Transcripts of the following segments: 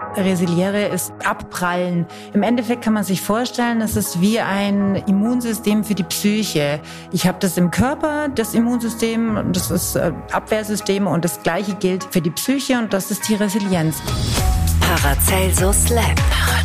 Resiliere ist Abprallen. Im Endeffekt kann man sich vorstellen, das ist wie ein Immunsystem für die Psyche. Ich habe das im Körper, das Immunsystem, das ist Abwehrsystem und das Gleiche gilt für die Psyche und das ist die Resilienz. Paracelsus Lab.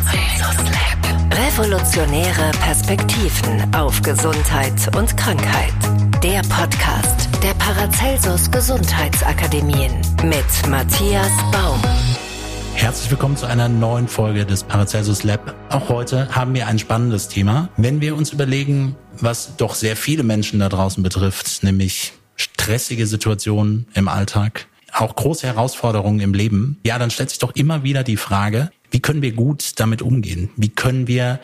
Revolutionäre Perspektiven auf Gesundheit und Krankheit. Der Podcast der Paracelsus Gesundheitsakademien mit Matthias Baum. Herzlich willkommen zu einer neuen Folge des Paracelsus Lab. Auch heute haben wir ein spannendes Thema. Wenn wir uns überlegen, was doch sehr viele Menschen da draußen betrifft, nämlich stressige Situationen im Alltag, auch große Herausforderungen im Leben, ja, dann stellt sich doch immer wieder die Frage, wie können wir gut damit umgehen? Wie können wir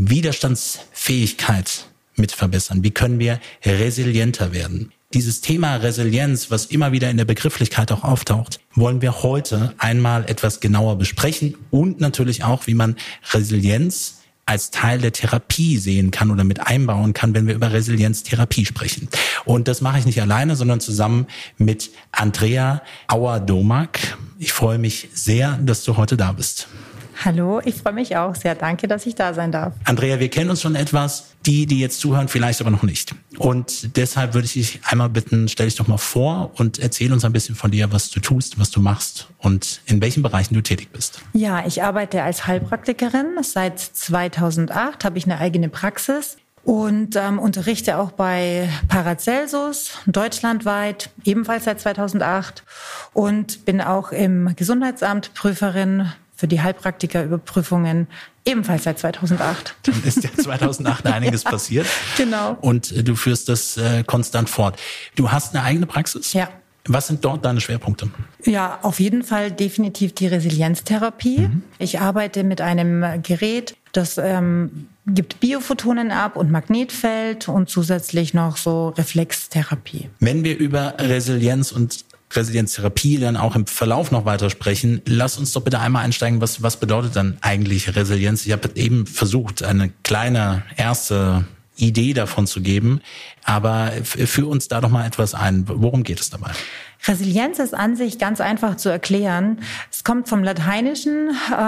Widerstandsfähigkeit mit verbessern? Wie können wir resilienter werden? Dieses Thema Resilienz, was immer wieder in der Begrifflichkeit auch auftaucht, wollen wir heute einmal etwas genauer besprechen und natürlich auch, wie man Resilienz als Teil der Therapie sehen kann oder mit einbauen kann, wenn wir über Resilienztherapie sprechen. Und das mache ich nicht alleine, sondern zusammen mit Andrea Auer-Domak. Ich freue mich sehr, dass du heute da bist. Hallo, ich freue mich auch sehr. Danke, dass ich da sein darf. Andrea, wir kennen uns schon etwas, die jetzt zuhören, vielleicht aber noch nicht. Und deshalb würde ich dich einmal bitten, stell dich doch mal vor und erzähl uns ein bisschen von dir, was du tust, was du machst und in welchen Bereichen du tätig bist. Ja, ich arbeite als Heilpraktikerin. Seit 2008 habe ich eine eigene Praxis und unterrichte auch bei Paracelsus deutschlandweit, ebenfalls seit 2008 und bin auch im Gesundheitsamt Prüferin für die Heilpraktikerüberprüfungen, ebenfalls seit 2008. Dann ist ja 2008 einiges passiert. Genau. Und du führst das konstant fort. Du hast eine eigene Praxis? Ja. Was sind dort deine Schwerpunkte? Ja, auf jeden Fall definitiv die Resilienztherapie. Ich arbeite mit einem Gerät, das gibt Biophotonen ab und Magnetfeld und zusätzlich noch so Reflextherapie. Wenn wir über Resilienz und Resilienztherapie dann auch im Verlauf noch weiter sprechen. Lass uns doch bitte einmal einsteigen, was bedeutet dann eigentlich Resilienz? Ich habe eben versucht, eine kleine erste Idee davon zu geben, aber führ uns da doch mal etwas ein. Worum geht es dabei? Resilienz ist an sich ganz einfach zu erklären. Es kommt vom Lateinischen,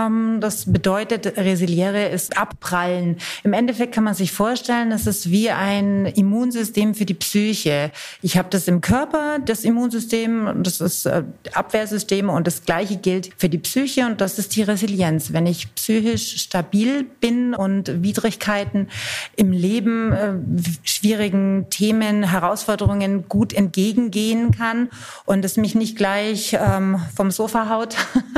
das bedeutet, resiliere ist abprallen. Im Endeffekt kann man sich vorstellen, es ist wie ein Immunsystem für die Psyche. Ich habe das im Körper, das Immunsystem, das ist Abwehrsystem und das Gleiche gilt für die Psyche und das ist die Resilienz. Wenn ich psychisch stabil bin und Widrigkeiten im Leben, schwierigen Themen, Herausforderungen gut entgegengehen kann und es mich nicht gleich vom Sofa haut,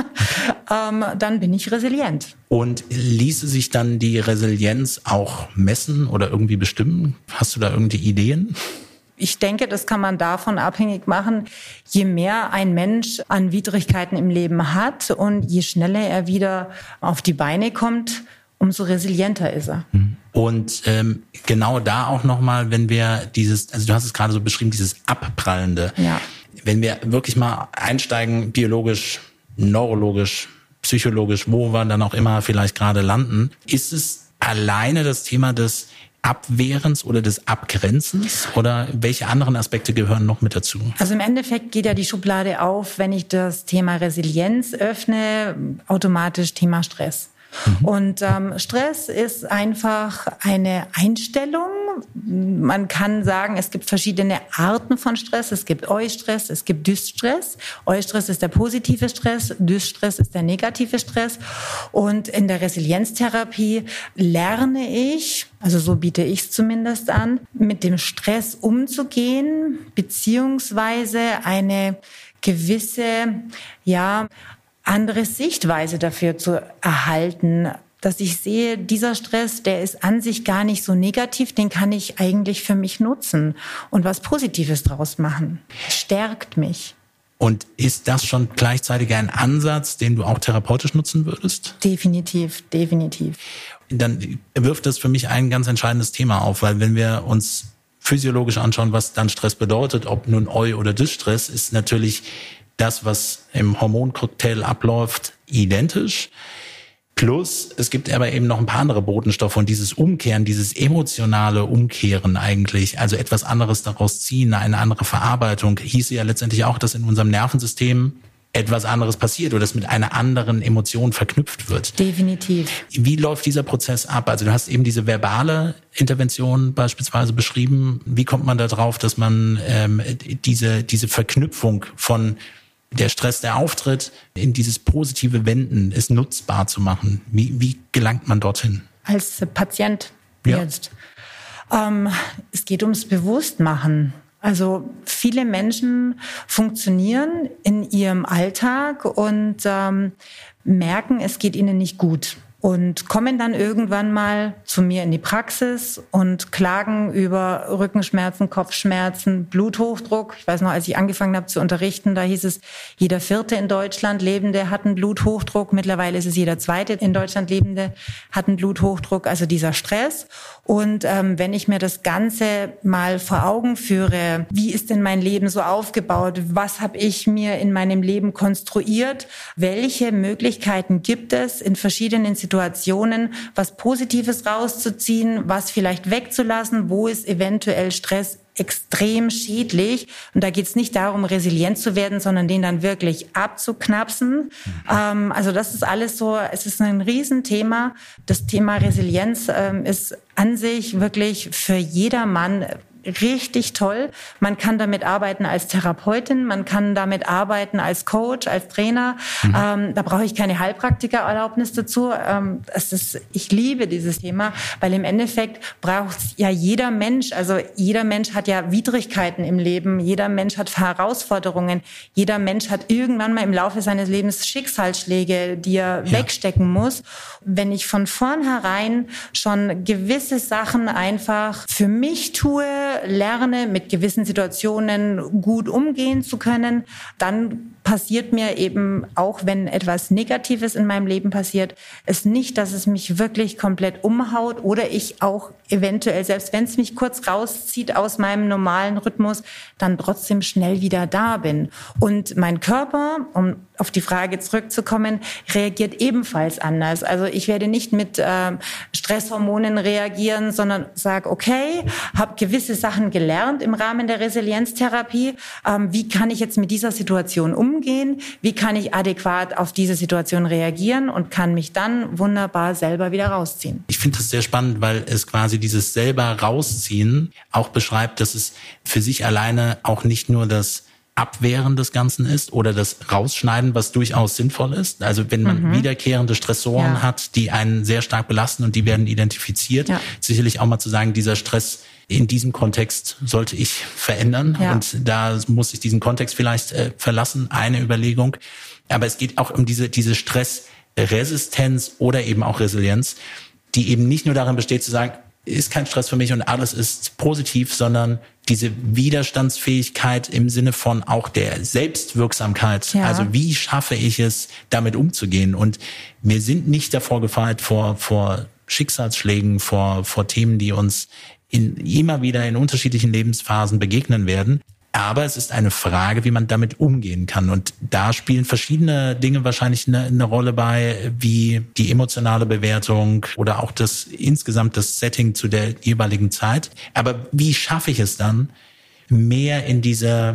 dann bin ich resilient. Und ließe sich dann die Resilienz auch messen oder irgendwie bestimmen? Hast du da irgendwie Ideen? Ich denke, das kann man davon abhängig machen, je mehr ein Mensch an Widrigkeiten im Leben hat und je schneller er wieder auf die Beine kommt, umso resilienter ist er. Und genau da auch nochmal, wenn wir also du hast es gerade so beschrieben, dieses Abprallende. Ja. Wenn wir wirklich mal einsteigen, biologisch, neurologisch, psychologisch, wo wir dann auch immer vielleicht gerade landen, ist es alleine das Thema des Abwehrens oder des Abgrenzens oder welche anderen Aspekte gehören noch mit dazu? Also im Endeffekt geht ja die Schublade auf, wenn ich das Thema Resilienz öffne, automatisch Thema Stress. Und Stress ist einfach eine Einstellung. Man kann sagen, es gibt verschiedene Arten von Stress. Es gibt Eustress, es gibt Dysstress. Eustress ist der positive Stress, Dysstress ist der negative Stress. Und in der Resilienztherapie lerne ich, also so biete ich es zumindest an, mit dem Stress umzugehen, beziehungsweise eine gewisse, andere Sichtweise dafür zu erhalten, dass ich sehe, dieser Stress, der ist an sich gar nicht so negativ, den kann ich eigentlich für mich nutzen und was Positives draus machen. Stärkt mich. Und ist das schon gleichzeitig ein Ansatz, den du auch therapeutisch nutzen würdest? Definitiv. Dann wirft das für mich ein ganz entscheidendes Thema auf, weil wenn wir uns physiologisch anschauen, was dann Stress bedeutet, ob nun Eu- oder Dysstress, ist natürlich das, was im Hormoncocktail abläuft, identisch. Plus, es gibt aber eben noch ein paar andere Botenstoffe und dieses Umkehren, dieses emotionale Umkehren eigentlich, also etwas anderes daraus ziehen, eine andere Verarbeitung, hieße ja letztendlich auch, dass in unserem Nervensystem etwas anderes passiert oder es mit einer anderen Emotion verknüpft wird. Definitiv. Wie läuft dieser Prozess ab? Also du hast eben diese verbale Intervention beispielsweise beschrieben. Wie kommt man da drauf, dass man diese Verknüpfung von der Stress, der auftritt, in dieses positive Wenden, es nutzbar zu machen? Wie gelangt man dorthin? Als Patient jetzt. Es geht ums Bewusstmachen. Also viele Menschen funktionieren in ihrem Alltag und merken, es geht ihnen nicht gut. Und kommen dann irgendwann mal zu mir in die Praxis und klagen über Rückenschmerzen, Kopfschmerzen, Bluthochdruck. Ich weiß noch, als ich angefangen habe zu unterrichten, da hieß es, jeder 4. in Deutschland Lebende hat einen Bluthochdruck. Mittlerweile ist es jeder 2. in Deutschland Lebende hat einen Bluthochdruck, also dieser Stress. Und wenn ich mir das Ganze mal vor Augen führe, wie ist denn mein Leben so aufgebaut? Was habe ich mir in meinem Leben konstruiert? Welche Möglichkeiten gibt es in verschiedenen Situationen, was Positives rauszuziehen, was vielleicht wegzulassen? Wo ist eventuell Stress extrem schädlich? Und da geht es nicht darum, resilient zu werden, sondern den dann wirklich abzuknapsen. Also das ist alles so, es ist ein Riesenthema. Das Thema Resilienz ist an sich wirklich für jedermann richtig toll. Man kann damit arbeiten als Therapeutin, man kann damit arbeiten als Coach, als Trainer. Da brauche ich keine Heilpraktikererlaubnis dazu. Ich liebe dieses Thema, weil im Endeffekt braucht ja jeder Mensch, also jeder Mensch hat ja Widrigkeiten im Leben, jeder Mensch hat Herausforderungen, jeder Mensch hat irgendwann mal im Laufe seines Lebens Schicksalsschläge, die er wegstecken muss. Wenn ich von vornherein schon gewisse Sachen einfach für mich tue, lerne, mit gewissen Situationen gut umgehen zu können, dann passiert mir eben, auch wenn etwas Negatives in meinem Leben passiert, es nicht, dass es mich wirklich komplett umhaut oder ich auch eventuell, selbst wenn es mich kurz rauszieht aus meinem normalen Rhythmus, dann trotzdem schnell wieder da bin. Und mein Körper, um auf die Frage zurückzukommen, reagiert ebenfalls anders. Also ich werde nicht mit Stresshormonen reagieren, sondern sage, okay, habe gewisse Sachen gelernt im Rahmen der Resilienztherapie. Wie kann ich jetzt mit dieser Situation umgehen? Wie kann ich adäquat auf diese Situation reagieren und kann mich dann wunderbar selber wieder rausziehen? Ich finde das sehr spannend, weil es quasi dieses selber rausziehen auch beschreibt, dass es für sich alleine auch nicht nur das Abwehren des Ganzen ist oder das Rausschneiden, was durchaus sinnvoll ist. Also wenn man wiederkehrende Stressoren hat, die einen sehr stark belasten und die werden identifiziert, sicherlich auch mal zu sagen, dieser Stress in diesem Kontext sollte ich verändern und da muss ich diesen Kontext vielleicht verlassen, eine Überlegung. Aber es geht auch um diese Stressresistenz oder eben auch Resilienz, die eben nicht nur darin besteht zu sagen, ist kein Stress für mich und alles ist positiv, sondern diese Widerstandsfähigkeit im Sinne von auch der Selbstwirksamkeit. Ja. Also wie schaffe ich es, damit umzugehen? Und wir sind nicht davor gefeit vor Schicksalsschlägen, vor Themen, die uns immer wieder in unterschiedlichen Lebensphasen begegnen werden. Aber es ist eine Frage, wie man damit umgehen kann. Und da spielen verschiedene Dinge wahrscheinlich eine Rolle bei, wie die emotionale Bewertung oder auch insgesamt das Setting zu der jeweiligen Zeit. Aber wie schaffe ich es dann, mehr in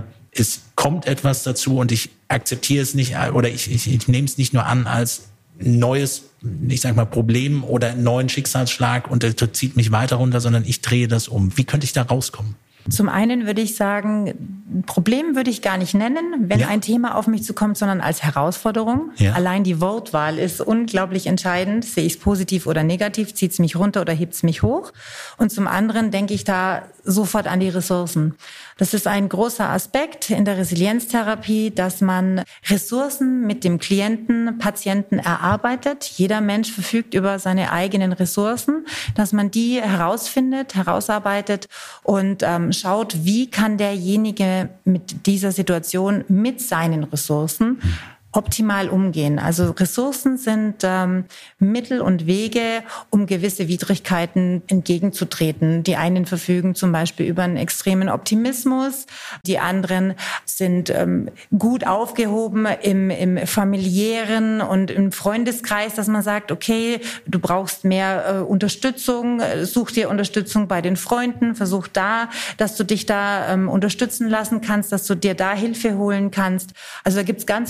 es kommt etwas dazu und ich akzeptiere es nicht oder ich nehme es nicht nur an als neues, ich sag mal, Problem oder neuen Schicksalsschlag und der zieht mich weiter runter, sondern ich drehe das um. Wie könnte ich da rauskommen? Zum einen würde ich sagen, Problem würde ich gar nicht nennen, wenn ein Thema auf mich zukommt, sondern als Herausforderung. Ja. Allein die Wortwahl ist unglaublich entscheidend. Sehe ich es positiv oder negativ? Zieht es mich runter oder hebt es mich hoch? Und zum anderen denke ich da sofort an die Ressourcen. Das ist ein großer Aspekt in der Resilienztherapie, dass man Ressourcen mit dem Klienten, Patienten erarbeitet. Jeder Mensch verfügt über seine eigenen Ressourcen, dass man die herausfindet, herausarbeitet und schaut, wie kann derjenige mit dieser Situation mit seinen Ressourcen optimal umgehen. Also Ressourcen sind Mittel und Wege, um gewisse Widrigkeiten entgegenzutreten. Die einen verfügen zum Beispiel über einen extremen Optimismus, die anderen sind gut aufgehoben im familiären und im Freundeskreis, dass man sagt, okay, du brauchst mehr Unterstützung, such dir Unterstützung bei den Freunden, versuch da, dass du dich da unterstützen lassen kannst, dass du dir da Hilfe holen kannst. Also da gibt's ganz viele verschiedene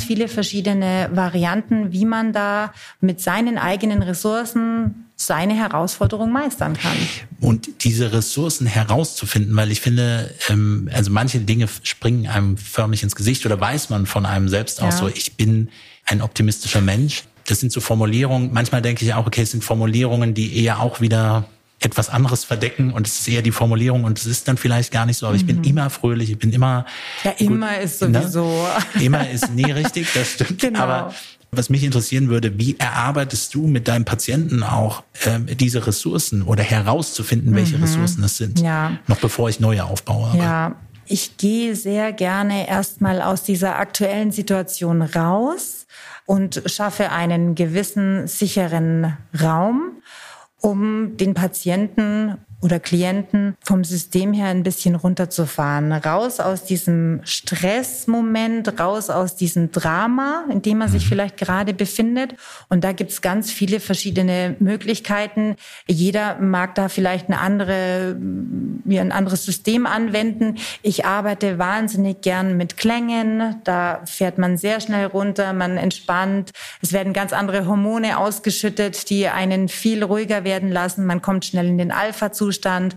verschiedene Varianten, wie man da mit seinen eigenen Ressourcen seine Herausforderung meistern kann. Und diese Ressourcen herauszufinden, weil ich finde, also manche Dinge springen einem förmlich ins Gesicht oder weiß man von einem selbst auch so, ich bin ein optimistischer Mensch. Das sind so Formulierungen, manchmal denke ich auch, okay, es sind Formulierungen, die eher auch wieder etwas anderes verdecken und es ist eher die Formulierung und es ist dann vielleicht gar nicht so, aber ich bin immer fröhlich, ich bin immer... Ja, immer gut, ist sowieso... Ne? Immer ist nie richtig, das stimmt, genau. Aber was mich interessieren würde, wie erarbeitest du mit deinem Patienten auch diese Ressourcen oder herauszufinden, welche Ressourcen es sind, noch bevor ich neue aufbaue? Ja, ich gehe sehr gerne erstmal aus dieser aktuellen Situation raus und schaffe einen gewissen sicheren Raum, um den Patienten oder Klienten vom System her ein bisschen runterzufahren. Raus aus diesem Stressmoment, raus aus diesem Drama, in dem man sich vielleicht gerade befindet. Und da gibt's ganz viele verschiedene Möglichkeiten. Jeder mag da vielleicht ein anderes System anwenden. Ich arbeite wahnsinnig gern mit Klängen. Da fährt man sehr schnell runter, man entspannt. Es werden ganz andere Hormone ausgeschüttet, die einen viel ruhiger werden lassen. Man kommt schnell in den Alpha-Zustand.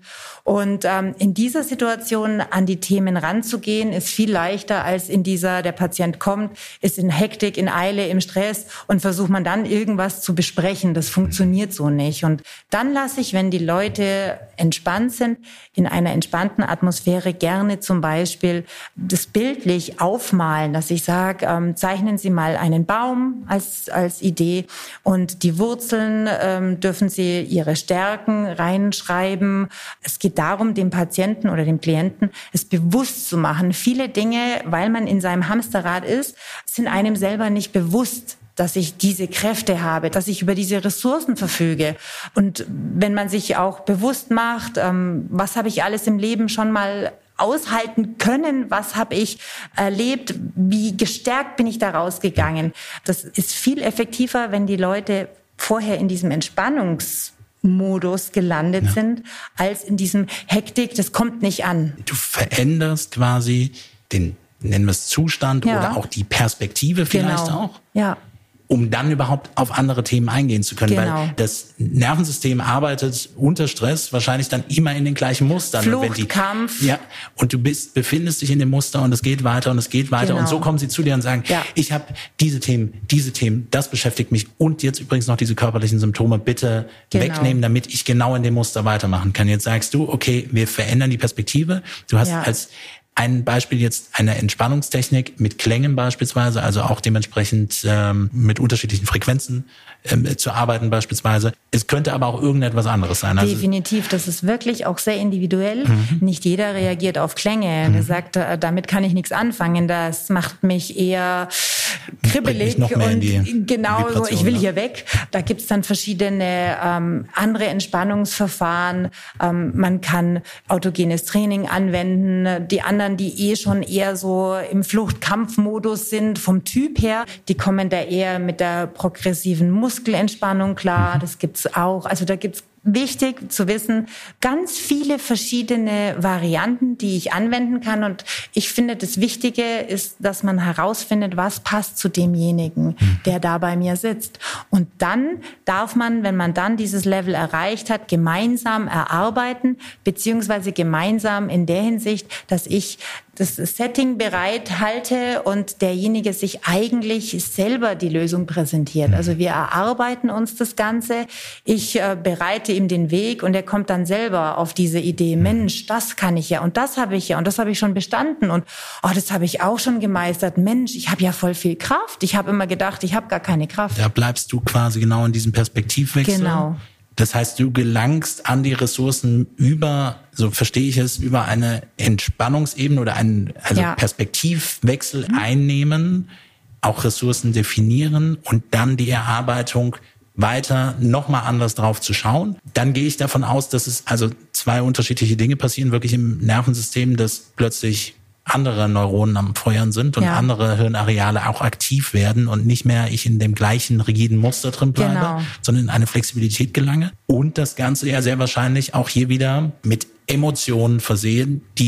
Und in dieser Situation an die Themen ranzugehen, ist viel leichter als der Patient kommt, ist in Hektik, in Eile, im Stress und versucht man dann irgendwas zu besprechen. Das funktioniert so nicht. Und dann lasse ich, wenn die Leute entspannt sind, in einer entspannten Atmosphäre gerne zum Beispiel das bildlich aufmalen, dass ich sage, zeichnen Sie mal einen Baum als Idee und die Wurzeln dürfen Sie Ihre Stärken reinschreiben. Es geht darum, dem Patienten oder dem Klienten es bewusst zu machen. Viele Dinge, weil man in seinem Hamsterrad ist, sind einem selber nicht bewusst, dass ich diese Kräfte habe, dass ich über diese Ressourcen verfüge. Und wenn man sich auch bewusst macht, was habe ich alles im Leben schon mal aushalten können, was habe ich erlebt, wie gestärkt bin ich da rausgegangen. Das ist viel effektiver, wenn die Leute vorher in diesem Entspannungsmodus gelandet sind, als in diesem Hektik, das kommt nicht an. Du veränderst quasi den, nennen wir es Zustand oder auch die Perspektive vielleicht auch. Ja. Um dann überhaupt auf andere Themen eingehen zu können. Genau. Weil das Nervensystem arbeitet unter Stress wahrscheinlich dann immer in den gleichen Mustern. Flucht, Kampf. Ja, und du befindest dich in dem Muster und es geht weiter und es geht weiter. Genau. Und so kommen sie zu dir und sagen, ich habe diese Themen, das beschäftigt mich. Und jetzt übrigens noch diese körperlichen Symptome bitte wegnehmen, damit ich genau in dem Muster weitermachen kann. Jetzt sagst du, okay, wir verändern die Perspektive. Du hast als ein Beispiel jetzt eine Entspannungstechnik mit Klängen beispielsweise, also auch dementsprechend mit unterschiedlichen Frequenzen zu arbeiten beispielsweise. Es könnte aber auch irgendetwas anderes sein. Also definitiv, das ist wirklich auch sehr individuell. Nicht jeder reagiert auf Klänge. Der sagt, damit kann ich nichts anfangen. Das macht mich eher kribbelig und genau so, ich will hier weg. Da gibt's dann verschiedene andere Entspannungsverfahren. Man kann autogenes Training anwenden. Die anderen, die schon eher so im Flucht-Kampf-Modus sind vom Typ her, die kommen da eher mit der progressiven Muskelentspannung klar. Das gibt's auch. Also da gibt's, wichtig zu wissen, ganz viele verschiedene Varianten, die ich anwenden kann. Und ich finde, das Wichtige ist, dass man herausfindet, was passt zu demjenigen, der da bei mir sitzt. Und dann darf man, wenn man dann dieses Level erreicht hat, gemeinsam erarbeiten, beziehungsweise gemeinsam in der Hinsicht, dass ich das Setting bereit halte und derjenige sich eigentlich selber die Lösung präsentiert. Also wir erarbeiten uns das Ganze. Ich bereite ihm den Weg und er kommt dann selber auf diese Idee, Mensch, das kann ich ja und das habe ich ja und das habe ich schon bestanden und das habe ich auch schon gemeistert. Mensch, ich habe ja voll viel Kraft. Ich habe immer gedacht, ich habe gar keine Kraft. Da bleibst du quasi genau in diesem Perspektivwechsel. Genau. Das heißt, du gelangst an die Ressourcen über, so verstehe ich es, über eine Entspannungsebene oder einen Perspektivwechsel einnehmen, auch Ressourcen definieren und dann die Erarbeitung weiter nochmal anders drauf zu schauen. Dann gehe ich davon aus, dass es also zwei unterschiedliche Dinge passieren, wirklich im Nervensystem, dass plötzlich andere Neuronen am Feuern sind und andere Hirnareale auch aktiv werden und nicht mehr ich in dem gleichen rigiden Muster drin bleibe, sondern in eine Flexibilität gelange. Und das Ganze ja sehr wahrscheinlich auch hier wieder mit Emotionen versehen, die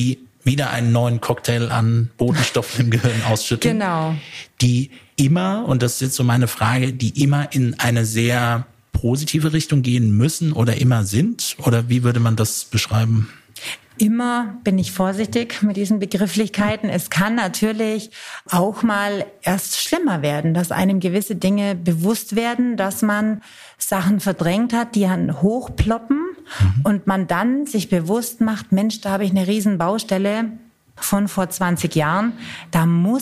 wieder einen neuen Cocktail an Botenstoffen im Gehirn ausschütten. Genau. Die immer, und das ist jetzt so meine Frage, die immer in eine sehr positive Richtung gehen müssen oder immer sind? Oder wie würde man das beschreiben? Immer bin ich vorsichtig mit diesen Begrifflichkeiten. Es kann natürlich auch mal erst schlimmer werden, dass einem gewisse Dinge bewusst werden, dass man Sachen verdrängt hat, die dann hochploppen und man dann sich bewusst macht, Mensch, da habe ich eine riesen Baustelle von vor 20 Jahren. Da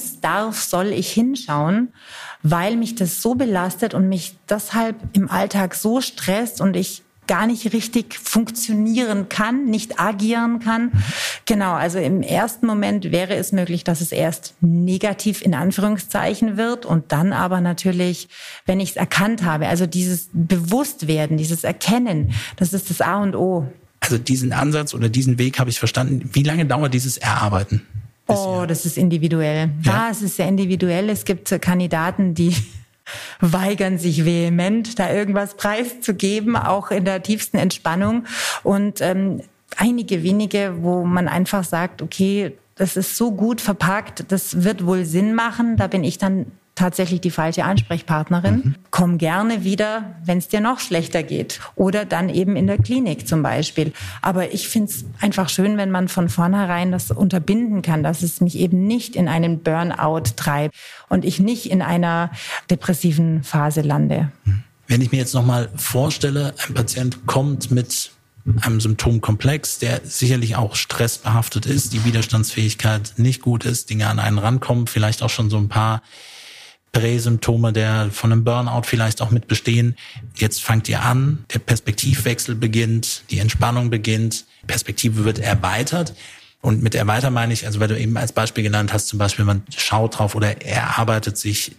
soll ich hinschauen, weil mich das so belastet und mich deshalb im Alltag so stresst und ich gar nicht richtig funktionieren kann, nicht agieren kann. Genau, also im ersten Moment wäre es möglich, dass es erst negativ in Anführungszeichen wird und dann aber natürlich, wenn ich es erkannt habe, also dieses Bewusstwerden, dieses Erkennen, das ist das A und O. Also diesen Ansatz oder diesen Weg habe ich verstanden. Wie lange dauert dieses Erarbeiten? Das ist individuell. Ja, es ist sehr individuell. Es gibt Kandidaten, die weigern sich vehement, da irgendwas preiszugeben, auch in der tiefsten Entspannung. Und einige wenige, wo man einfach sagt, okay, das ist so gut verpackt, das wird wohl Sinn machen. Da bin ich dann tatsächlich die falsche Ansprechpartnerin. Komm gerne wieder, wenn es dir noch schlechter geht. Oder dann eben in der Klinik zum Beispiel. Aber ich finde es einfach schön, wenn man von vornherein das unterbinden kann, dass es mich eben nicht in einen Burnout treibt und ich nicht in einer depressiven Phase lande. Wenn ich mir jetzt nochmal vorstelle, ein Patient kommt mit einem Symptomkomplex, der sicherlich auch stressbehaftet ist, die Widerstandsfähigkeit nicht gut ist, Dinge an einen rankommen, vielleicht auch schon so ein paar Präsymptome der von einem Burnout vielleicht auch mit bestehen. Jetzt fangt ihr an, der Perspektivwechsel beginnt, die Entspannung beginnt, Perspektive wird erweitert. Und mit erweitern meine ich, also weil du eben als Beispiel genannt hast, zum Beispiel man schaut drauf oder erarbeitet sich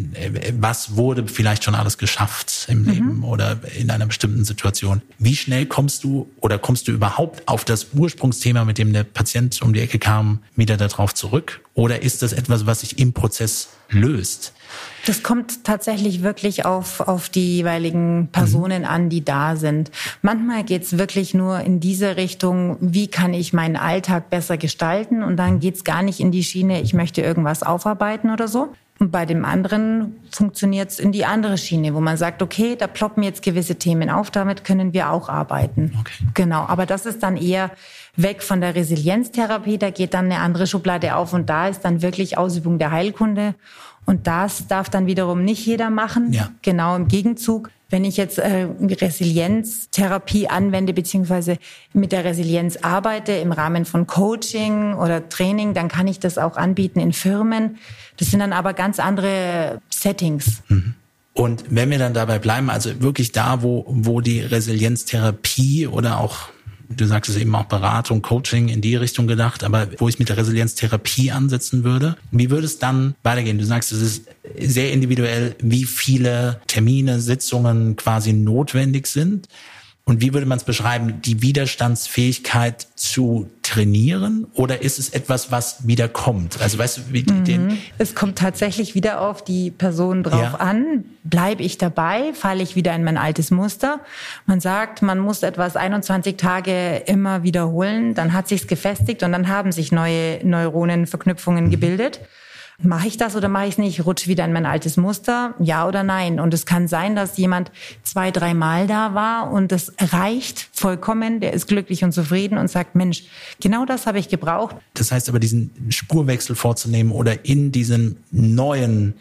was wurde vielleicht schon alles geschafft im Leben oder in einer bestimmten Situation. Wie schnell kommst du überhaupt auf das Ursprungsthema, mit dem der Patient um die Ecke kam, wieder darauf zurück? Oder ist das etwas, was sich im Prozess löst? Das kommt tatsächlich wirklich auf die jeweiligen Personen an, die da sind. Manchmal geht's wirklich nur in diese Richtung, wie kann ich meinen Alltag besser gestalten? Und dann geht's gar nicht in die Schiene, ich möchte irgendwas aufarbeiten oder so. Und bei dem anderen funktioniert's in die andere Schiene, wo man sagt, okay, da ploppen jetzt gewisse Themen auf, damit können wir auch arbeiten. Okay. Genau, aber das ist dann eher weg von der Resilienztherapie, da geht dann eine andere Schublade auf und da ist dann wirklich Ausübung der Heilkunde. Und das darf dann wiederum nicht jeder machen. Ja. Genau im Gegenzug. Wenn ich jetzt Resilienztherapie anwende, beziehungsweise mit der Resilienz arbeite im Rahmen von Coaching oder Training, dann kann ich das auch anbieten in Firmen. Das sind dann aber ganz andere Settings. Und wenn wir dann dabei bleiben, also wirklich da, wo die Resilienztherapie oder auch, du sagst es eben auch Beratung, Coaching in die Richtung gedacht, aber wo ich mit der Resilienztherapie ansetzen würde, wie würde es dann weitergehen? Du sagst, es ist sehr individuell, wie viele Termine, Sitzungen quasi notwendig sind. Und wie würde man es beschreiben, die Widerstandsfähigkeit zu trainieren? Oder ist es etwas, was wieder kommt? Also weißt du, es kommt tatsächlich wieder auf die Person drauf an. Bleibe ich dabei? Falle ich wieder in mein altes Muster? Man sagt, man muss etwas 21 Tage immer wiederholen. Dann hat sich's gefestigt und dann haben sich neue Neuronenverknüpfungen gebildet. Mache ich das oder mache ich es nicht? Rutsche wieder in mein altes Muster? Ja oder nein? Und es kann sein, dass jemand 2-3 Mal da war und das reicht vollkommen. Der ist glücklich und zufrieden und sagt, Mensch, genau das habe ich gebraucht. Das heißt aber, diesen Spurwechsel vorzunehmen oder in diesem neuen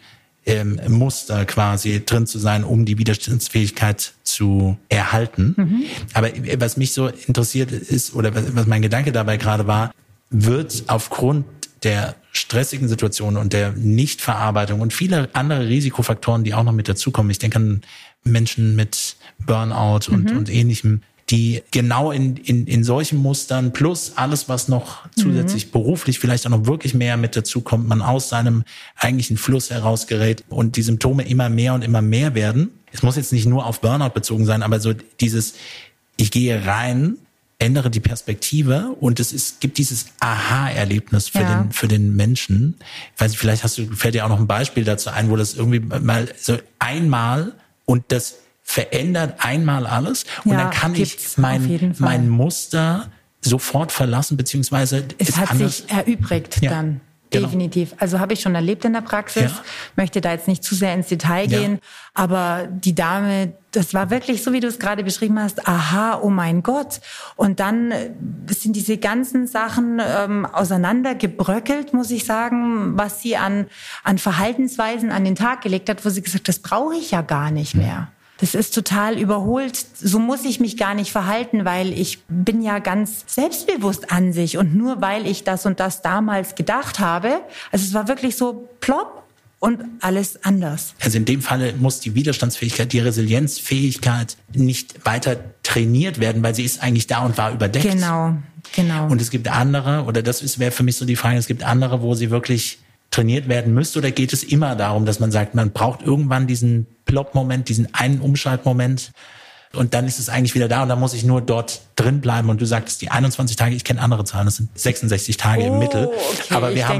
Muster quasi drin zu sein, um die Widerstandsfähigkeit zu erhalten. Aber was mich so interessiert ist, oder was mein Gedanke dabei gerade war, wird aufgrund der stressigen Situation und der Nichtverarbeitung und viele andere Risikofaktoren, die auch noch mit dazukommen. Ich denke an Menschen mit Burnout und Ähnlichem, die genau in solchen Mustern plus alles, was noch zusätzlich beruflich vielleicht auch noch wirklich mehr mit dazukommt, man aus seinem eigentlichen Fluss herausgerät und die Symptome immer mehr und immer mehr werden. Es muss jetzt nicht nur auf Burnout bezogen sein, aber so dieses, ich gehe rein, ändere die Perspektive und gibt dieses Aha-Erlebnis für den Menschen. Ich weiß nicht, vielleicht fällt dir auch noch ein Beispiel dazu ein, wo das irgendwie mal so einmal und das verändert einmal alles und dann kann ich mein Muster sofort verlassen, beziehungsweise es hat sich erübrigt dann. Genau. Definitiv. Also habe ich schon erlebt in der Praxis. Möchte da jetzt nicht zu sehr ins Detail gehen. Aber die Dame, das war wirklich so, wie du es gerade beschrieben hast. Aha, oh mein Gott. Und dann sind diese ganzen Sachen auseinandergebröckelt, muss ich sagen, was sie an Verhaltensweisen an den Tag gelegt hat, wo sie gesagt hat, das brauche ich ja gar nicht mehr. Das ist total überholt. So muss ich mich gar nicht verhalten, weil ich bin ja ganz selbstbewusst an sich. Und nur weil ich das und das damals gedacht habe, also es war wirklich so plopp und alles anders. Also in dem Falle muss die Widerstandsfähigkeit, die Resilienzfähigkeit nicht weiter trainiert werden, weil sie ist eigentlich da und war überdeckt. Genau. Und es gibt andere, oder wäre für mich so die Frage, es gibt andere, wo sie wirklich trainiert werden müsste, oder geht es immer darum, dass man sagt, man braucht irgendwann diesen Plop-Moment, diesen einen Umschaltmoment und dann ist es eigentlich wieder da und dann muss ich nur dort drin bleiben. Und du sagtest, die 21 Tage, ich kenne andere Zahlen, das sind 66 Tage im Mittel. Okay, aber wir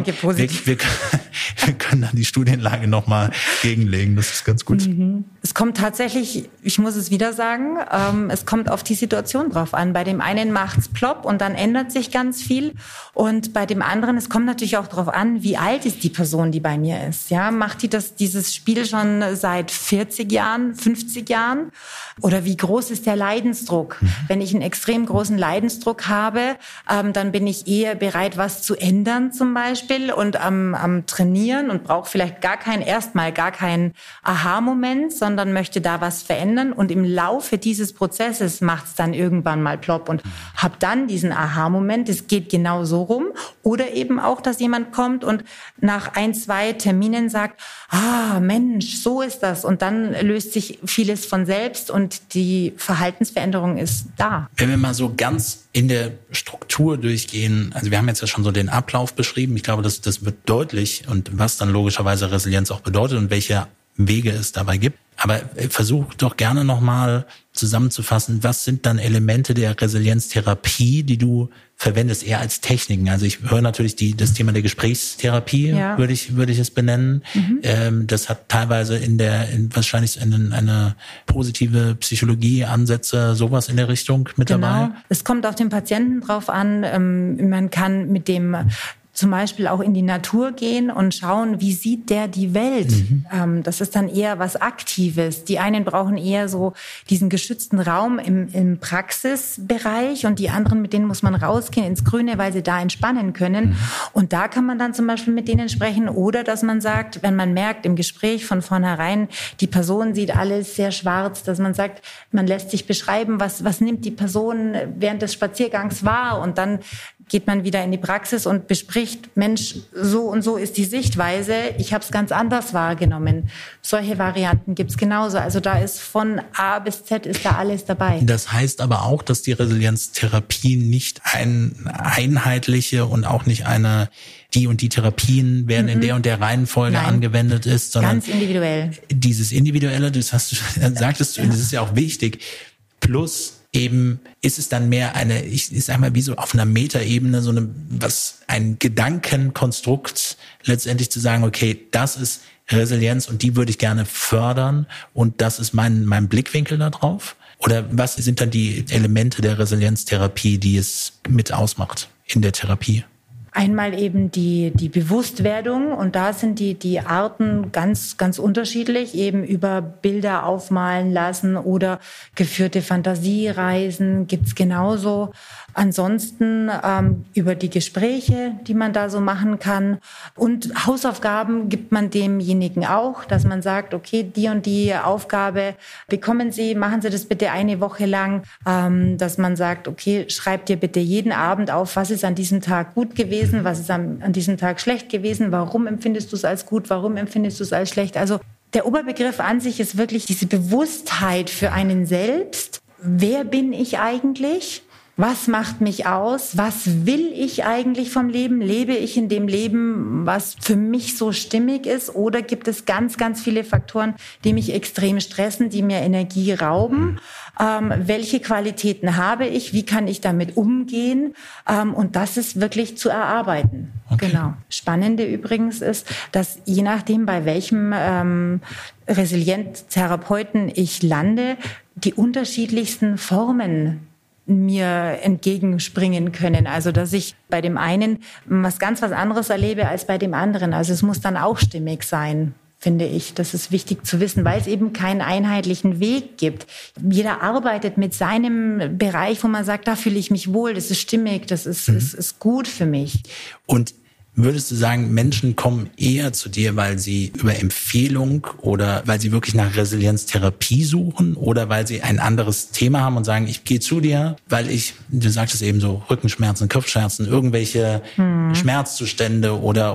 können dann die Studienlage nochmal gegenlegen, das ist ganz gut. Es kommt tatsächlich, ich muss es wieder sagen, es kommt auf die Situation drauf an. Bei dem einen macht's plopp und dann ändert sich ganz viel. Und bei dem anderen, es kommt natürlich auch drauf an, wie alt ist die Person, die bei mir ist. Ja, macht die dieses Spiel schon seit 40 Jahren, 50 Jahren? Oder wie groß ist der Leidensdruck? Wenn ich einen extrem großen Leidensdruck habe, dann bin ich eher bereit, was zu ändern zum Beispiel und am Trainieren und brauche vielleicht erstmal gar keinen Aha-Moment, sondern möchte da was verändern. Und im Laufe dieses Prozesses macht es dann irgendwann mal plopp und habe dann diesen Aha-Moment. Es geht genau so rum. Oder eben auch, dass jemand kommt und nach 1, 2 Terminen sagt, Mensch, so ist das. Und dann löst sich vieles von selbst und die Verhaltensveränderung ist da. Wenn wir mal so ganz in der Struktur durchgehen, also wir haben jetzt ja schon so den Ablauf beschrieben. Ich glaube, das wird deutlich und was dann logischerweise Resilienz auch bedeutet und welche Wege es dabei gibt. Aber versuch doch gerne nochmal zusammenzufassen, was sind dann Elemente der Resilienztherapie, die du verwendest, eher als Techniken? Also ich höre natürlich das Thema der Gesprächstherapie, würde ich es benennen. Das hat teilweise wahrscheinlich eine positive Psychologie, Ansätze, sowas in der Richtung mit dabei. Es kommt auf den Patienten drauf an. Man kann mit dem zum Beispiel auch in die Natur gehen und schauen, wie sieht der die Welt? Das ist dann eher was Aktives. Die einen brauchen eher so diesen geschützten Raum im Praxisbereich und die anderen, mit denen muss man rausgehen ins Grüne, weil sie da entspannen können. Und da kann man dann zum Beispiel mit denen sprechen oder dass man sagt, wenn man merkt im Gespräch von vornherein, die Person sieht alles sehr schwarz, dass man sagt, man lässt sich beschreiben, was nimmt die Person während des Spaziergangs wahr und dann geht man wieder in die Praxis und bespricht, Mensch, so und so ist die Sichtweise, ich habe es ganz anders wahrgenommen. Solche Varianten gibt's genauso. Also da ist von A bis Z ist da alles dabei. Das heißt aber auch, dass die Resilienztherapie nicht eine einheitliche und auch nicht die und die Therapien werden in der und der Reihenfolge angewendet ist, sondern ganz individuell. Dieses Individuelle, sagtest du, das ist ja auch wichtig. Plus eben ist es dann mehr ich sag mal, wie so auf einer Metaebene ein Gedankenkonstrukt letztendlich zu sagen, okay, das ist Resilienz und die würde ich gerne fördern und das ist mein Blickwinkel da drauf? Oder was sind dann die Elemente der Resilienztherapie, die es mit ausmacht in der Therapie? Einmal eben die Bewusstwerdung und da sind die Arten ganz, ganz unterschiedlich, eben über Bilder aufmalen lassen oder geführte Fantasiereisen gibt's genauso. Ansonsten über die Gespräche, die man da so machen kann. Und Hausaufgaben gibt man demjenigen auch, dass man sagt, okay, die und die Aufgabe bekommen Sie, machen Sie das bitte eine Woche lang. Dass man sagt, okay, schreib dir bitte jeden Abend auf, was ist an diesem Tag gut gewesen, was ist an diesem Tag schlecht gewesen, warum empfindest du es als gut, warum empfindest du es als schlecht. Also der Oberbegriff an sich ist wirklich diese Bewusstheit für einen selbst. Wer bin ich eigentlich? Was macht mich aus? Was will ich eigentlich vom Leben? Lebe ich in dem Leben, was für mich so stimmig ist? Oder gibt es ganz, ganz viele Faktoren, die mich extrem stressen, die mir Energie rauben? Welche Qualitäten habe ich? Wie kann ich damit umgehen? Und das ist wirklich zu erarbeiten. Okay. Genau. Spannende übrigens ist, dass je nachdem, bei welchem Resilienztherapeuten ich lande, die unterschiedlichsten Formen mir entgegenspringen können. Also dass ich bei dem einen was anderes erlebe als bei dem anderen. Also es muss dann auch stimmig sein, finde ich. Das ist wichtig zu wissen, weil es eben keinen einheitlichen Weg gibt. Jeder arbeitet mit seinem Bereich, wo man sagt, da fühle ich mich wohl, das ist stimmig, das ist gut für mich. Und würdest du sagen, Menschen kommen eher zu dir, weil sie über Empfehlung oder weil sie wirklich nach Resilienztherapie suchen oder weil sie ein anderes Thema haben und sagen, ich gehe zu dir, weil du sagtest eben so Rückenschmerzen, Kopfschmerzen, irgendwelche Schmerzzustände oder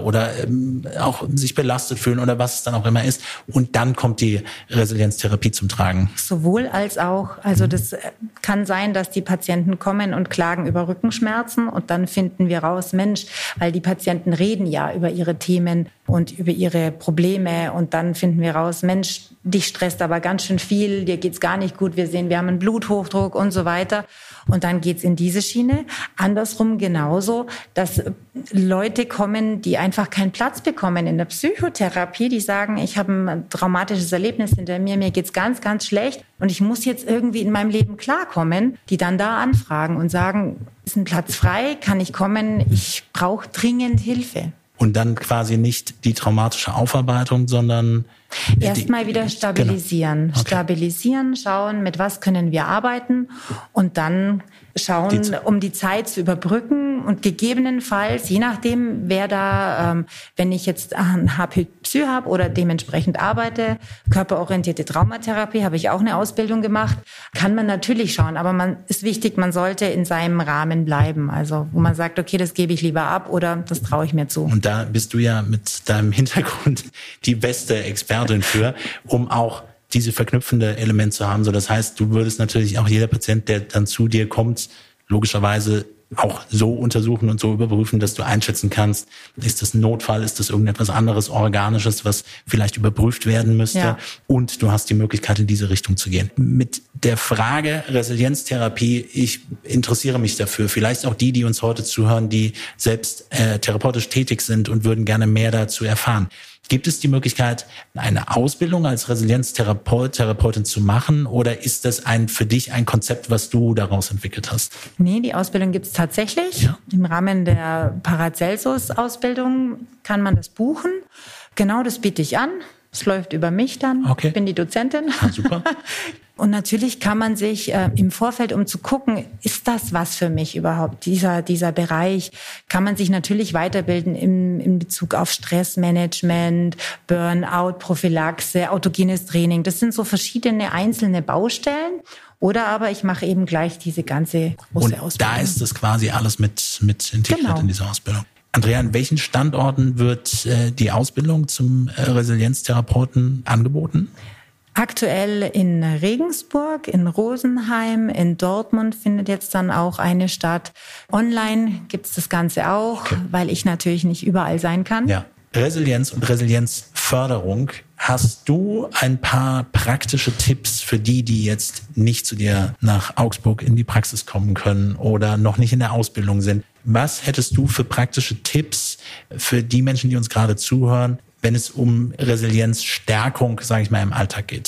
auch sich belastet fühlen oder was es dann auch immer ist. Und dann kommt die Resilienztherapie zum Tragen. Sowohl als auch. Also das kann sein, dass die Patienten kommen und klagen über Rückenschmerzen und dann finden wir raus, Mensch, weil die Patienten reden ja über ihre Themen und über ihre Probleme und dann finden wir raus, Mensch, dich stresst aber ganz schön viel, dir geht's gar nicht gut, wir sehen, wir haben einen Bluthochdruck und so weiter. Und dann geht's in diese Schiene. Andersrum genauso, dass Leute kommen, die einfach keinen Platz bekommen in der Psychotherapie, die sagen, ich habe ein traumatisches Erlebnis hinter mir, mir geht's ganz, ganz schlecht und ich muss jetzt irgendwie in meinem Leben klarkommen, die dann da anfragen und sagen, ist ein Platz frei, kann ich kommen, ich brauche dringend Hilfe. Und dann quasi nicht die traumatische Aufarbeitung, sondern erstmal wieder stabilisieren. Genau. Okay. Stabilisieren, schauen, mit was können wir arbeiten und dann schauen, um die Zeit zu überbrücken und gegebenenfalls, je nachdem, wer da, wenn ich jetzt ein HPPsy habe oder dementsprechend arbeite, körperorientierte Traumatherapie, habe ich auch eine Ausbildung gemacht, kann man natürlich schauen, aber ist wichtig, man sollte in seinem Rahmen bleiben, also wo man sagt, okay, das gebe ich lieber ab oder das traue ich mir zu. Und da bist du ja mit deinem Hintergrund die beste Expertin für, um auch diese verknüpfende Element zu haben. So, das heißt, du würdest natürlich auch jeder Patient, der dann zu dir kommt, logischerweise auch so untersuchen und so überprüfen, dass du einschätzen kannst, ist das ein Notfall, ist das irgendetwas anderes, Organisches, was vielleicht überprüft werden müsste. Ja. Und du hast die Möglichkeit, in diese Richtung zu gehen. Mit der Frage Resilienztherapie, ich interessiere mich dafür. Vielleicht auch die uns heute zuhören, die selbst therapeutisch tätig sind und würden gerne mehr dazu erfahren. Gibt es die Möglichkeit, eine Ausbildung als Resilienztherapeutin zu machen oder ist das für dich ein Konzept, was du daraus entwickelt hast? Nee, die Ausbildung gibt es tatsächlich. Ja. Im Rahmen der Paracelsus-Ausbildung kann man das buchen. Genau, das biete ich an. Es läuft über mich dann. Okay. Ich bin die Dozentin. Ah, super. Und natürlich kann man sich im Vorfeld, um zu gucken, ist das was für mich überhaupt, dieser Bereich, kann man sich natürlich weiterbilden in Bezug auf Stressmanagement, Burnout, Prophylaxe, autogenes Training. Das sind so verschiedene einzelne Baustellen. Oder aber ich mache eben gleich diese ganze große Ausbildung. Und da ist das quasi alles mit integriert in dieser Ausbildung. Andrea, an welchen Standorten wird die Ausbildung zum Resilienztherapeuten angeboten? Aktuell in Regensburg, in Rosenheim, in Dortmund findet jetzt dann auch eine statt. Online gibt's das Ganze auch, okay, weil ich natürlich nicht überall sein kann. Ja. Resilienz und Resilienzförderung. Hast du ein paar praktische Tipps für die jetzt nicht zu dir nach Augsburg in die Praxis kommen können oder noch nicht in der Ausbildung sind? Was hättest du für praktische Tipps für die Menschen, die uns gerade zuhören, wenn es um Resilienzstärkung, sage ich mal, im Alltag geht?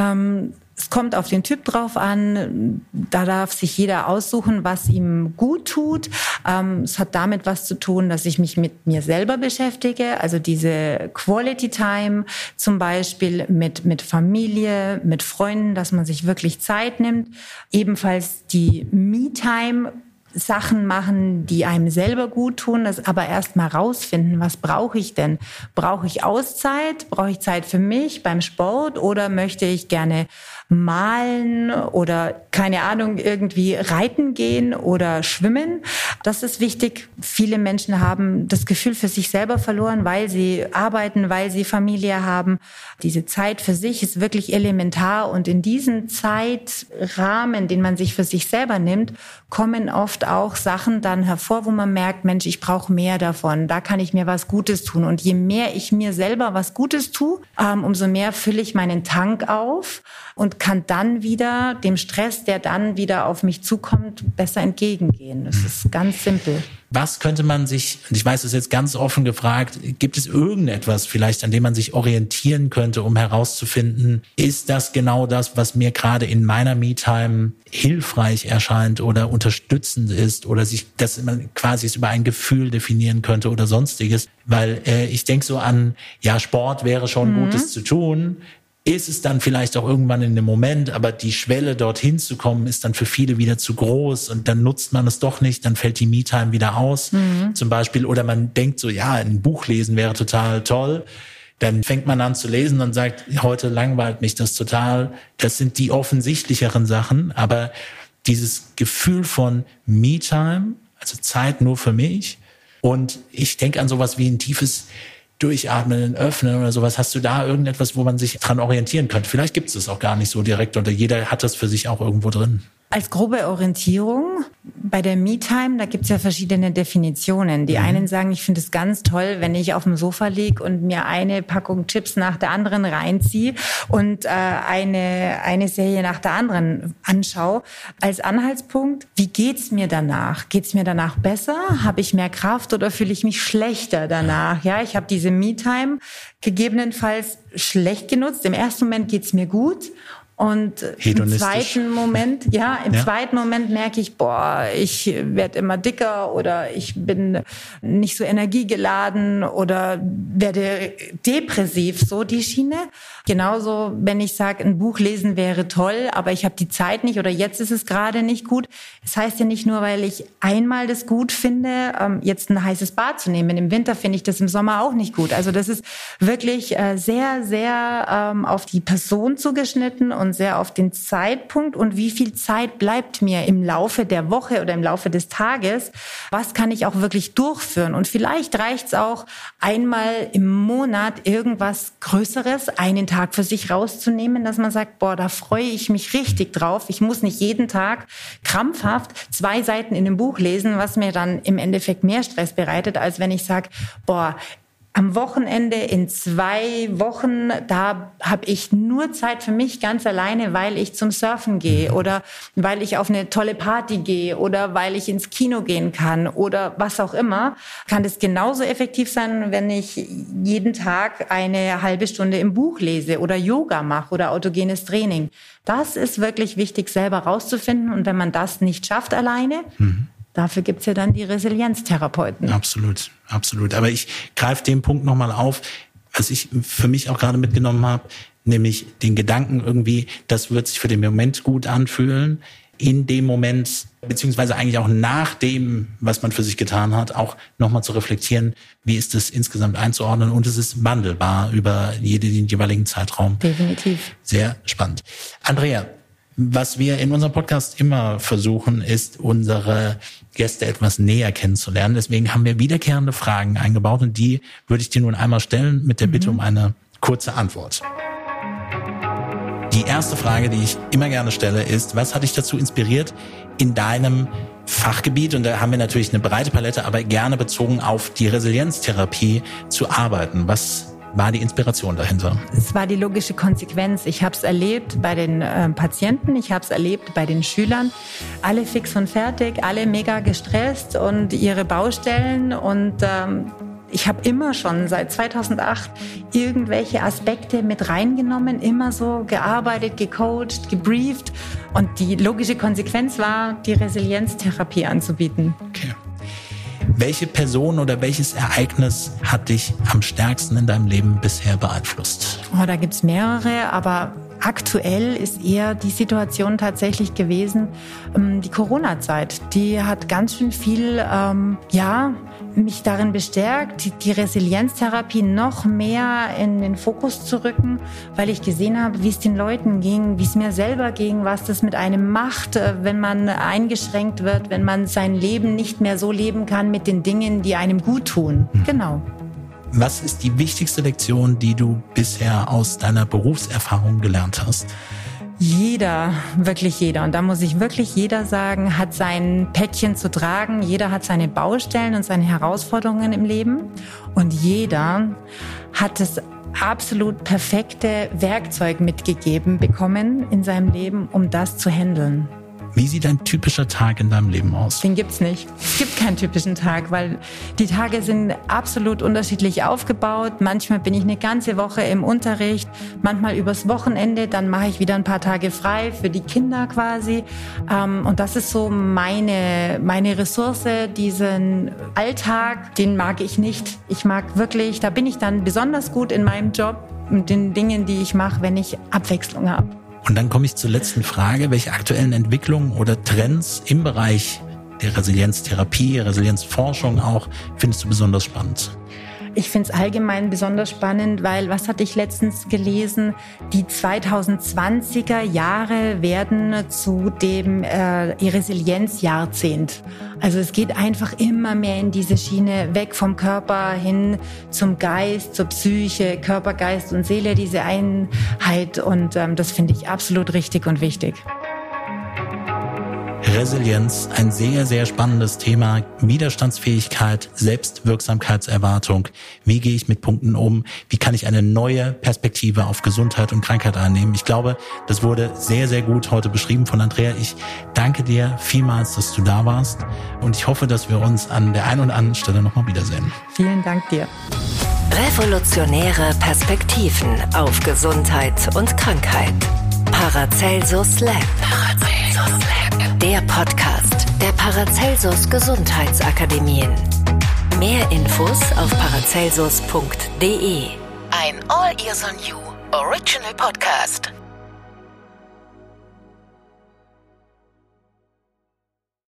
Es kommt auf den Typ drauf an. Da darf sich jeder aussuchen, was ihm gut tut. Es hat damit was zu tun, dass ich mich mit mir selber beschäftige. Also diese Quality Time zum Beispiel mit Familie, mit Freunden, dass man sich wirklich Zeit nimmt. Ebenfalls die Me-Time, Sachen machen, die einem selber gut tun, das aber erst mal rausfinden, was brauche ich denn? Brauche ich Auszeit? Brauche ich Zeit für mich beim Sport oder möchte ich gerne malen oder keine Ahnung, irgendwie reiten gehen oder schwimmen? Das ist wichtig. Viele Menschen haben das Gefühl für sich selber verloren, weil sie arbeiten, weil sie Familie haben. Diese Zeit für sich ist wirklich elementar und in diesem Zeitrahmen, den man sich für sich selber nimmt, kommen oft auch Sachen dann hervor, wo man merkt, Mensch, ich brauche mehr davon. Da kann ich mir was Gutes tun. Und je mehr ich mir selber was Gutes tue, umso mehr fülle ich meinen Tank auf und und kann dann wieder dem Stress, der dann wieder auf mich zukommt, besser entgegengehen. Das ist ganz simpel. Was könnte man sich, und ich weiß, das ist jetzt ganz offen gefragt, gibt es irgendetwas vielleicht, an dem man sich orientieren könnte, um herauszufinden, ist das genau das, was mir gerade in meiner Me-Time hilfreich erscheint oder unterstützend ist oder dass man quasi es über ein Gefühl definieren könnte oder sonstiges? Weil ich denke so an, ja, Sport wäre schon Gutes zu tun. Ist es dann vielleicht auch irgendwann in dem Moment, aber die Schwelle dorthin zu kommen, ist dann für viele wieder zu groß und dann nutzt man es doch nicht, dann fällt die Me-Time wieder aus zum Beispiel. Oder man denkt so, ja, ein Buch lesen wäre total toll. Dann fängt man an zu lesen und sagt, heute langweilt mich das total. Das sind die offensichtlicheren Sachen, aber dieses Gefühl von Me-Time, also Zeit nur für mich, und ich denke an sowas wie ein tiefes Durchatmen, Öffnen oder sowas. Hast du da irgendetwas, wo man sich dran orientieren könnte? Vielleicht gibt es das auch gar nicht so direkt oder jeder hat das für sich auch irgendwo drin. Als grobe Orientierung bei der Me-Time, da gibt's ja verschiedene Definitionen. Die einen sagen, ich finde es ganz toll, wenn ich auf dem Sofa liege und mir eine Packung Chips nach der anderen reinziehe und eine Serie nach der anderen anschaue. Als Anhaltspunkt, wie geht's mir danach? Geht's mir danach besser? Habe ich mehr Kraft oder fühle ich mich schlechter danach? Ja, ich habe diese Me-Time gegebenenfalls schlecht genutzt. Im ersten Moment geht's mir gut. Und im zweiten Moment, zweiten Moment merke ich, ich werde immer dicker oder ich bin nicht so energiegeladen oder werde depressiv, so die Schiene. Genauso, wenn ich sage, ein Buch lesen wäre toll, aber ich habe die Zeit nicht oder jetzt ist es gerade nicht gut. Das heißt ja nicht nur, weil ich einmal das gut finde, jetzt ein heißes Bad zu nehmen. Im Winter finde ich das im Sommer auch nicht gut. Also das ist wirklich sehr, sehr auf die Person zugeschnitten und sehr auf den Zeitpunkt und wie viel Zeit bleibt mir im Laufe der Woche oder im Laufe des Tages. Was kann ich auch wirklich durchführen? Und vielleicht reicht's auch einmal im Monat irgendwas Größeres, einen Tag für sich rauszunehmen, dass man sagt, da freue ich mich richtig drauf. Ich muss nicht jeden Tag krampfhaft 2 Seiten in einem Buch lesen, was mir dann im Endeffekt mehr Stress bereitet, als wenn ich sage, am Wochenende in 2 Wochen, da habe ich nur Zeit für mich ganz alleine, weil ich zum Surfen gehe oder weil ich auf eine tolle Party gehe oder weil ich ins Kino gehen kann oder was auch immer. Kann das genauso effektiv sein, wenn ich jeden Tag eine halbe Stunde im Buch lese oder Yoga mache oder autogenes Training. Das ist wirklich wichtig, selber rauszufinden. Und wenn man das nicht schafft alleine, dafür gibt's ja dann die Resilienztherapeuten. Absolut, absolut. Aber ich greife den Punkt nochmal auf, was ich für mich auch gerade mitgenommen habe, nämlich den Gedanken irgendwie, das wird sich für den Moment gut anfühlen. In dem Moment, beziehungsweise eigentlich auch nach dem, was man für sich getan hat, auch nochmal zu reflektieren, wie ist es insgesamt einzuordnen. Und es ist wandelbar über den jeweiligen Zeitraum. Definitiv. Sehr spannend. Andrea, was wir in unserem Podcast immer versuchen, ist, unsere Gäste etwas näher kennenzulernen. Deswegen haben wir wiederkehrende Fragen eingebaut und die würde ich dir nun einmal stellen mit der Bitte um eine kurze Antwort. Die erste Frage, die ich immer gerne stelle, ist, was hat dich dazu inspiriert, in deinem Fachgebiet, und da haben wir natürlich eine breite Palette, aber gerne bezogen auf die Resilienztherapie zu arbeiten? Was war die Inspiration dahinter? Es war die logische Konsequenz. Ich habe es erlebt bei den Patienten, ich habe es erlebt bei den Schülern. Alle fix und fertig, alle mega gestresst und ihre Baustellen. Und ich habe immer schon seit 2008 irgendwelche Aspekte mit reingenommen, immer so gearbeitet, gecoacht, gebrieft. Und die logische Konsequenz war, die Resilienztherapie anzubieten. Okay. Welche Person oder welches Ereignis hat dich am stärksten in deinem Leben bisher beeinflusst? Da gibt's mehrere, aber aktuell ist eher die Situation tatsächlich gewesen, die Corona-Zeit. Die hat ganz schön viel, mich darin bestärkt, die Resilienztherapie noch mehr in den Fokus zu rücken, weil ich gesehen habe, wie es den Leuten ging, wie es mir selber ging, was das mit einem macht, wenn man eingeschränkt wird, wenn man sein Leben nicht mehr so leben kann mit den Dingen, die einem gut tun. Genau. Was ist die wichtigste Lektion, die du bisher aus deiner Berufserfahrung gelernt hast? Jeder, wirklich jeder, und da muss ich wirklich jeder sagen, hat sein Päckchen zu tragen. Jeder hat seine Baustellen und seine Herausforderungen im Leben. Und jeder hat es absolut perfekte Werkzeug mitgegeben bekommen in seinem Leben, um das zu handeln. Wie sieht ein typischer Tag in deinem Leben aus? Den gibt's nicht. Es gibt keinen typischen Tag, weil die Tage sind absolut unterschiedlich aufgebaut. Manchmal bin ich eine ganze Woche im Unterricht, manchmal übers Wochenende, dann mache ich wieder ein paar Tage frei für die Kinder quasi. Und das ist so meine Ressource, diesen Alltag, den mag ich nicht. Ich mag wirklich, da bin ich dann besonders gut in meinem Job und den Dingen, die ich mache, wenn ich Abwechslung habe. Und dann komme ich zur letzten Frage. Welche aktuellen Entwicklungen oder Trends im Bereich der Resilienztherapie, Resilienzforschung auch, findest du besonders spannend? Ich finde es allgemein besonders spannend, weil, was hatte ich letztens gelesen? Die 2020er Jahre werden zu dem Resilienzjahrzehnt. Also es geht einfach immer mehr in diese Schiene, weg vom Körper hin zum Geist, zur Psyche, Körper, Geist und Seele, diese Einheit. Und das finde ich absolut richtig und wichtig. Resilienz, ein sehr, sehr spannendes Thema. Widerstandsfähigkeit, Selbstwirksamkeitserwartung. Wie gehe ich mit Punkten um? Wie kann ich eine neue Perspektive auf Gesundheit und Krankheit einnehmen? Ich glaube, das wurde sehr, sehr gut heute beschrieben von Andrea. Ich danke dir vielmals, dass du da warst. Und ich hoffe, dass wir uns an der einen oder anderen Stelle nochmal wiedersehen. Vielen Dank dir. Revolutionäre Perspektiven auf Gesundheit und Krankheit. Paracelsus Lab. Der Podcast der Paracelsus Gesundheitsakademien. Mehr Infos auf paracelsus.de. Ein All Ears on You Original Podcast.